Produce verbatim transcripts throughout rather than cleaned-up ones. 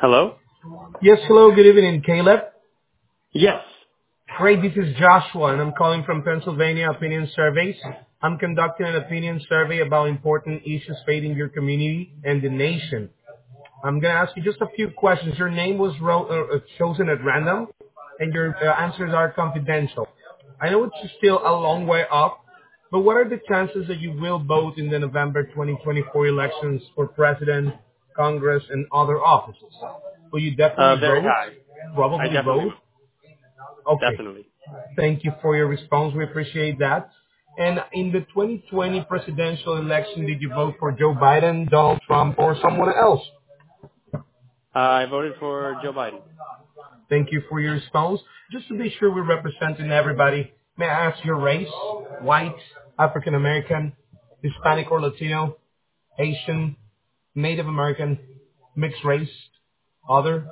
Hello? Yes, hello, good evening, Caleb. Yes. Great, this is Joshua, and I'm calling from Pennsylvania Opinion Surveys. I'm conducting an opinion survey about important issues facing your community and the nation. I'm going to ask you just a few questions. Your name was ro- uh, uh, chosen at random, and your uh, answers are confidential. I know it's still a long way off, but what are the chances that you will vote in the November twenty twenty-four elections for president, Congress, and other offices? Will you Uh, definitely very vote? high. I Probably definitely vote? will. Okay. Definitely. Thank you for your response. We appreciate that. And in the twenty twenty presidential election, did you vote for Joe Biden, Donald Trump, or someone else? Uh, I voted for Joe Biden. Thank you for your response. Just to be sure we're representing everybody, may I ask your race? White, African American, Hispanic or Latino, Asian, Native American, mixed race, other?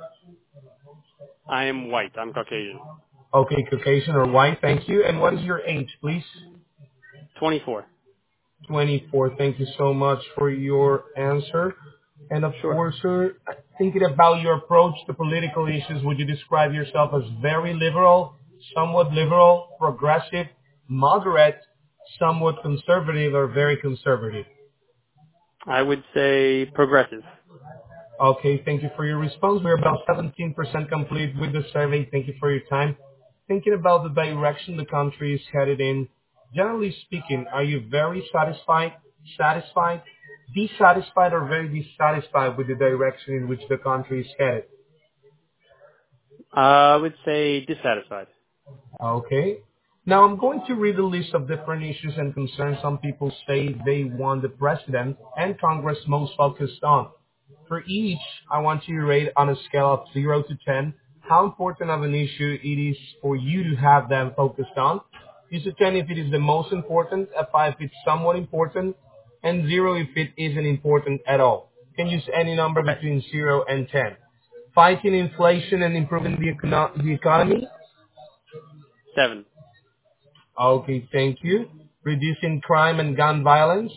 I am white. I'm Caucasian. Okay, Caucasian or white, thank you. And what is your age, please? twenty-four. twenty-four. Thank you so much for your answer. And of Sure. course, sir, thinking about your approach to political issues, would you describe yourself as very liberal, somewhat liberal, progressive, moderate, somewhat conservative, or very conservative? I would say progressive. Okay, thank you for your response. We're about seventeen percent complete with the survey. Thank you for your time. Thinking about the direction the country is headed in, generally speaking, are you very satisfied, satisfied, dissatisfied, or very dissatisfied with the direction in which the country is headed? Uh, I would say dissatisfied. Okay. Now I'm going to read a list of different issues and concerns some people say they want the president and Congress most focused on. For each, I want you to rate on a scale of zero to ten how important of an issue it is for you to have them focused on. Use a ten if it is the most important, a five if it's somewhat important, and zero if it isn't important at all. You can use any number Okay. between zero and ten. Fighting inflation and improving the, econo- the economy. Seven. Okay, thank you. Reducing crime and gun violence.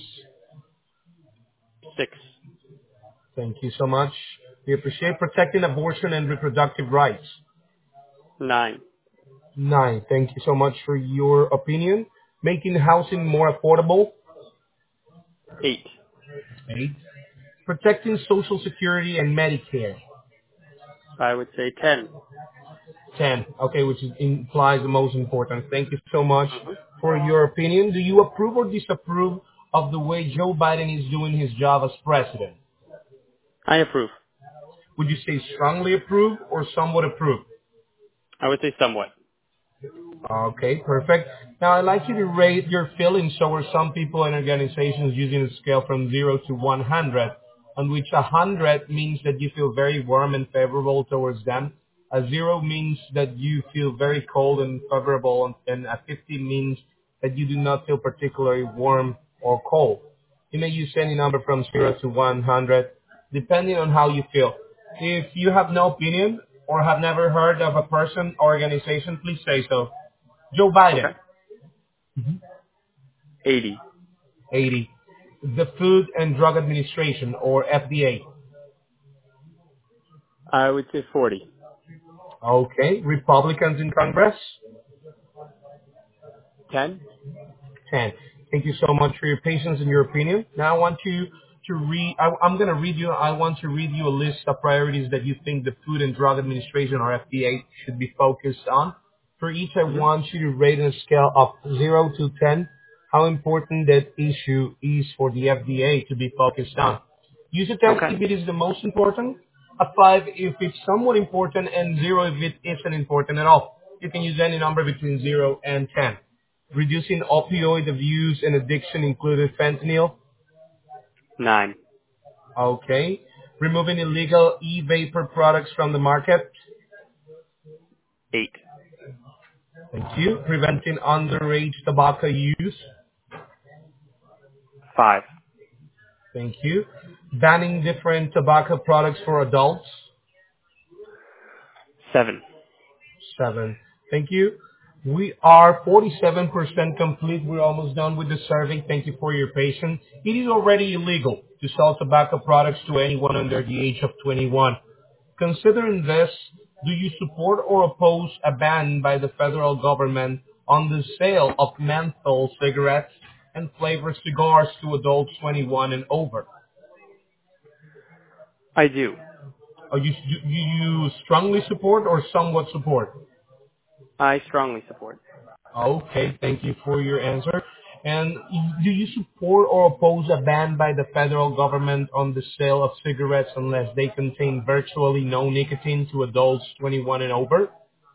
Six. Thank you so much. We appreciate protecting abortion and reproductive rights. Nine. Nine. Thank you so much for your opinion. Making housing more affordable. Eight. Eight. Protecting Social Security and Medicare. I would say ten. Ten. Okay, which is, implies the most important. Thank you so much Mm-hmm. for your opinion. Do you approve or disapprove of the way Joe Biden is doing his job as president? I approve. Would you say strongly approve or somewhat approve? I would say somewhat. Okay, perfect. Now I'd like you to rate your feelings towards some people and organizations using a scale from zero to one hundred, on which one hundred means that you feel very warm and favorable towards them. A zero means that you feel very cold and favorable, and a fifty means that you do not feel particularly warm or cold. You may use any number from zero to one hundred, depending on how you feel. If you have no opinion or have never heard of a person or organization, please say so. Joe Biden, Okay. Eighty. eighty. The Food and Drug Administration, or F D A. I would say forty. Okay. Republicans in Congress, Ten. ten. Thank you so much for your patience and your opinion. Now I want you to read, I, I'm going to read you, I want to read you a list of priorities that you think the Food and Drug Administration, or F D A, should be focused on. For each, I Mm-hmm. want you to rate on a scale of zero to ten how important that issue is for the F D A to be focused on. Use a ten Okay. if it is the most important, a five if it's somewhat important, and zero if it isn't important at all. You can use any number between zero and ten. Reducing opioid abuse and addiction included fentanyl. Nine. Okay. Removing illegal e-vapor products from the market. Eight. Thank you. Preventing underage tobacco use. Five. Thank you. Banning different tobacco products for adults. Seven. Seven. Thank you. We are forty-seven percent complete. We're almost done with the survey. Thank you for your patience. It is already illegal to sell tobacco products to anyone under the age of twenty-one. Considering this, do you support or oppose a ban by the federal government on the sale of menthol cigarettes and flavored cigars to adults twenty-one and over? I do. Are you, do you strongly support or somewhat support? I strongly support. Okay, thank you for your answer. And do you support or oppose a ban by the federal government on the sale of cigarettes unless they contain virtually no nicotine to adults twenty-one and over?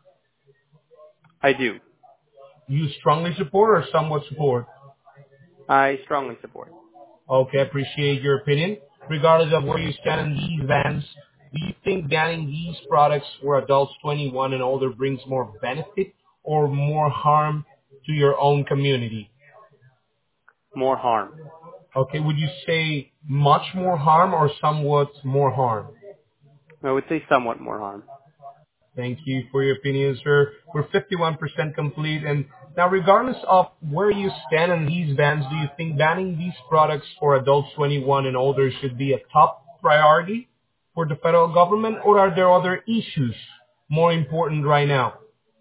I do. You strongly support or somewhat support? I strongly support. Okay, appreciate your opinion. Regardless of where you stand in these bans, do you think banning these products for adults twenty-one and older brings more benefit or more harm to your own community? More harm. Okay, would you say much more harm or somewhat more harm? I would say somewhat more harm. Thank you for your opinion, sir. We're fifty-one percent complete. And now, regardless of where you stand on these bans, do you think banning these products for adults twenty-one and older should be a top priority for the federal government, or are there other issues more important right now?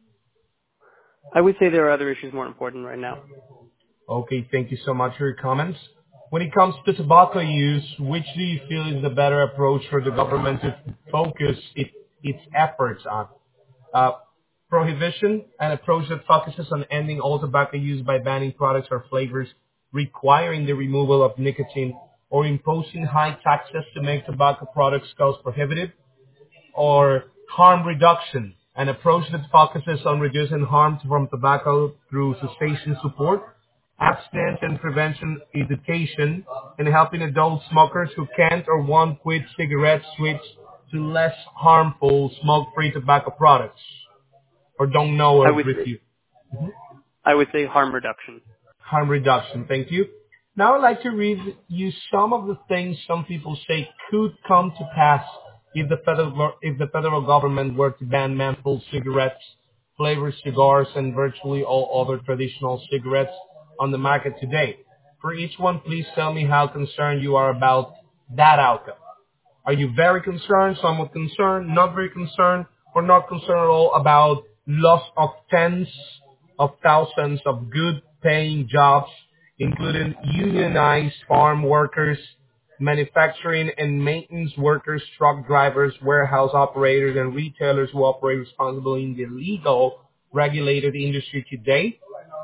I would say there are other issues more important right now. Okay, thank you so much for your comments. When it comes to tobacco use, which do you feel is the better approach for the government to focus it, its efforts on? Uh, prohibition, an approach that focuses on ending all tobacco use by banning products or flavors requiring the removal of nicotine, or imposing high taxes to make tobacco products cost prohibitive, or harm reduction, an approach that focuses on reducing harm from tobacco through cessation support, abstinence and prevention education, and helping adult smokers who can't or won't quit cigarettes switch to less harmful smoke-free tobacco products, or don't know I or would say, refuse. I would say harm reduction. Harm reduction. Thank you. Now I'd like to read you some of the things some people say could come to pass if the federal if the federal government were to ban menthol cigarettes, flavored cigars, and virtually all other traditional cigarettes on the market today. For each one, please tell me how concerned you are about that outcome. Are you very concerned, somewhat concerned, not very concerned, or not concerned at all about loss of tens of thousands of good paying jobs, including unionized farm workers, manufacturing and maintenance workers, truck drivers, warehouse operators, and retailers who operate responsibly in the legal regulated industry today?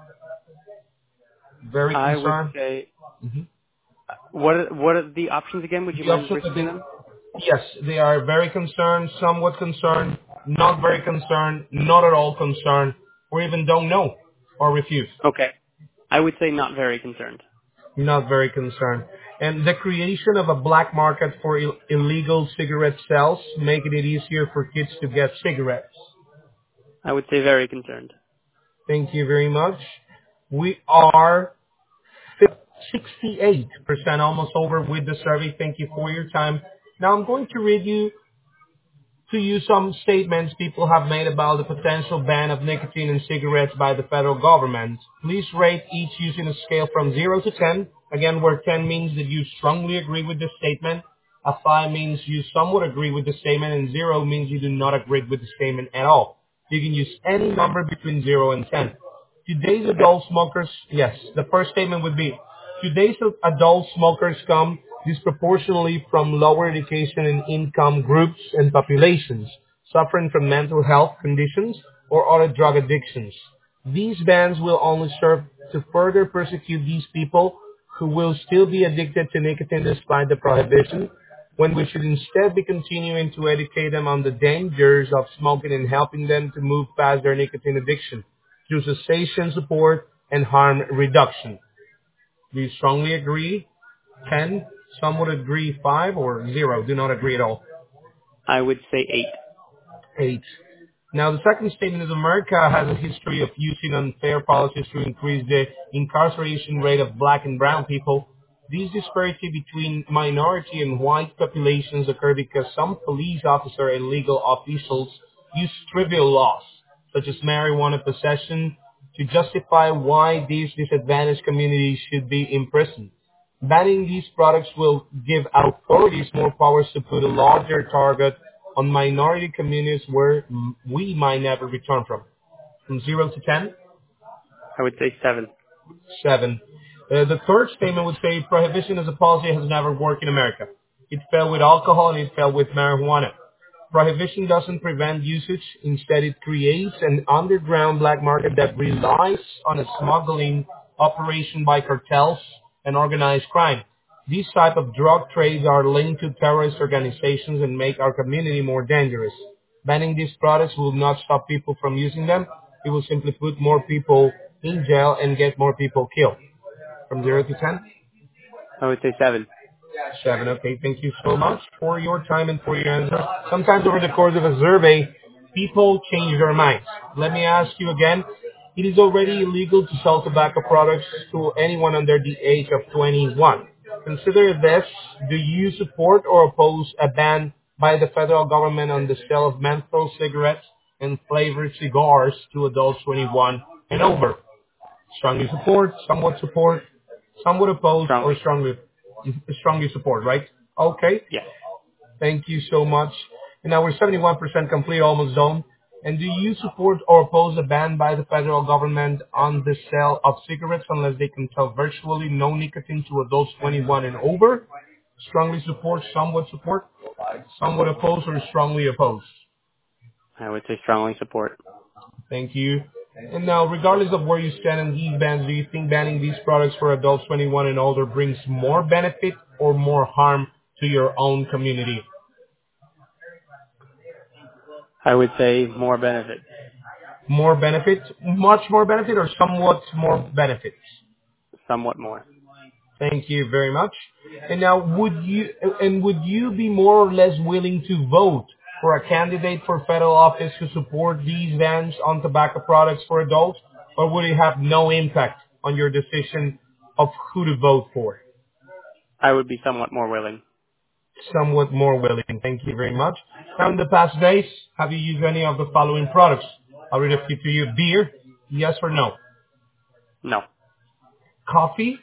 Very I would concerned. say, Mm-hmm. what are, what are the options again? Would you The mind options repeating them? Yes, they are very concerned, somewhat concerned, not very concerned, not at all concerned, or even don't know or refuse. Okay. I would say not very concerned. Not very concerned. And the creation of a black market for Ill- illegal cigarette sales, making it easier for kids to get cigarettes. I would say very concerned. Thank you very much. We are sixty-eight percent almost over with the survey. Thank you for your time. Now I'm going to read you to you some statements people have made about the potential ban of nicotine in cigarettes by the federal government. Please rate each using a scale from zero to ten. Again, where ten means that you strongly agree with the statement, a five means you somewhat agree with the statement, and zero means you do not agree with the statement at all. You can use any number between zero and ten. Today's adult smokers, yes, the first statement would be, today's adult smokers come disproportionately from lower education and income groups and populations, suffering from mental health conditions or other drug addictions. These bans will only serve to further persecute these people who will still be addicted to nicotine despite the prohibition, when we should instead be continuing to educate them on the dangers of smoking and helping them to move past their nicotine addiction through cessation support and harm reduction. Do you strongly agree? ten. Some would agree five, or zero. Do not agree at all. I would say eight. eight. Now, the second statement is America has a history of using unfair policies to increase the incarceration rate of black and brown people. These disparity between minority and white populations occur because some police officers and legal officials use trivial laws, such as marijuana possession, to justify why these disadvantaged communities should be imprisoned. Banning these products will give authorities more powers to put a larger target on minority communities where mm, we might never return from? From zero to ten? I would say seven. Seven. Uh, the third statement would say prohibition as a policy has never worked in America. It failed with alcohol and it failed with marijuana. Prohibition doesn't prevent usage. Instead, it creates an underground black market that relies on a smuggling operation by cartels and organized crime. These type of drug trades are linked to terrorist organizations and make our community more dangerous. Banning these products will not stop people from using them. It will simply put more people in jail and get more people killed. From zero to ten? I would say seven. Seven. Okay. Thank you so much for your time and for your answer. Sometimes over the course of a survey, people change their minds. Let me ask you again. It is already illegal to sell tobacco products to anyone under the age of twenty-one. Consider this. Do you support or oppose a ban by the federal government on the sale of menthol cigarettes and flavored cigars to adults twenty-one and over? Strongly support, somewhat support, somewhat oppose, or Strongly. strongly strongly support, right? Okay. Yes. Thank you so much. And now we're seventy-one percent complete, almost done. And do you support or oppose a ban by the federal government on the sale of cigarettes unless they can sell virtually no nicotine to adults twenty-one and over? Strongly support, somewhat support, somewhat oppose, or strongly oppose? I would say strongly support. Thank you. And now, regardless of where you stand on these bans, do you think banning these products for adults twenty-one and older brings more benefit or more harm to your own community? I would say more benefit. More benefit, much more benefit, or somewhat more benefits? Somewhat more. Thank you very much. And now, would you and would you be more or less willing to vote for a candidate for federal office who support these bans on tobacco products for adults, or would it have no impact on your decision of who to vote for? I would be somewhat more willing. Somewhat more willing. Thank you very much. Now, in the past days, have you used any of the following products? I'll read a few to you. Beer, yes or no? No. Coffee,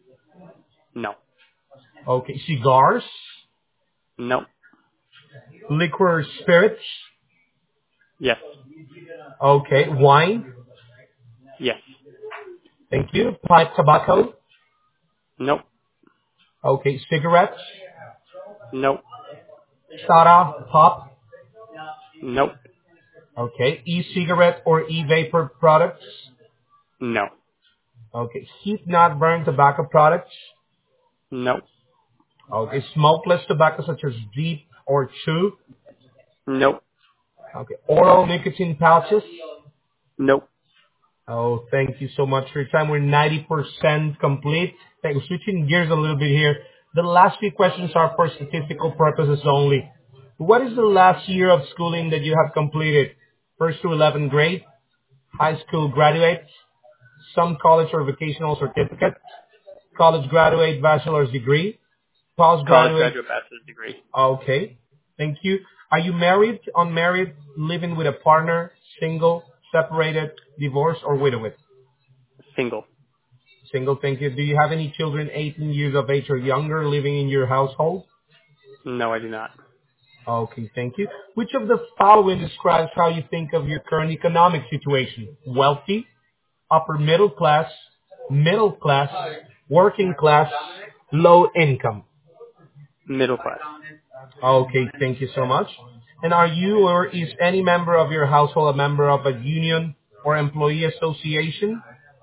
No. okay. Cigars, No. liquor, spirits, Yes. okay. Wine, Yes. thank you. Pipe tobacco, Nope. okay. Cigarettes, Nope. soda, pop, Nope. okay. E-cigarette or e-vapor products, No. okay. Heat not burn tobacco products, Nope. okay. Smokeless tobacco such as vape or chew, Nope. okay. Oral nicotine pouches. Nope. Oh, thank you so much for your time. We're ninety percent complete. Thank you. Switching gears a little bit here. The last few questions are for statistical purposes only. What is the last year of schooling that you have completed? First to eleventh grade, high school graduate, some college or vocational certificate, college graduate bachelor's degree, College postgraduate. graduate bachelor's degree. Okay. Thank you. Are you married, unmarried, living with a partner, single, separated, divorced, or widowed? Single. Single, thank you. Do you have any children eighteen years of age or younger living in your household? No, I do not. Okay, thank you. Which of the following describes how you think of your current economic situation? Wealthy, upper middle class, middle class, working class, low income. Middle class. Okay, thank you so much. And are you or is any member of your household a member of a union or employee association?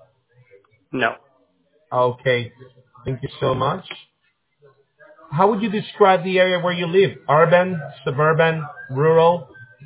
No. Okay, thank you so much. How would you describe the area where you live? Urban, suburban, rural?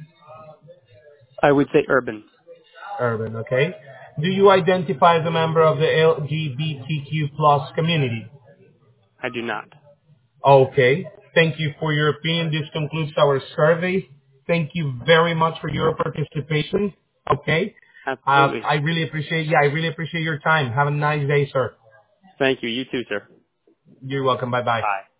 I would say urban. Urban, okay. Do you identify as a member of the L G B T Q plus community? I do not. Okay. Thank you for your opinion. This concludes our survey. Thank you very much for your participation. Okay. Uh, Absolutely. I really appreciate, yeah, I really appreciate your time. Have a nice day, sir. Thank you. You too, sir. You're welcome. Bye-bye. Bye.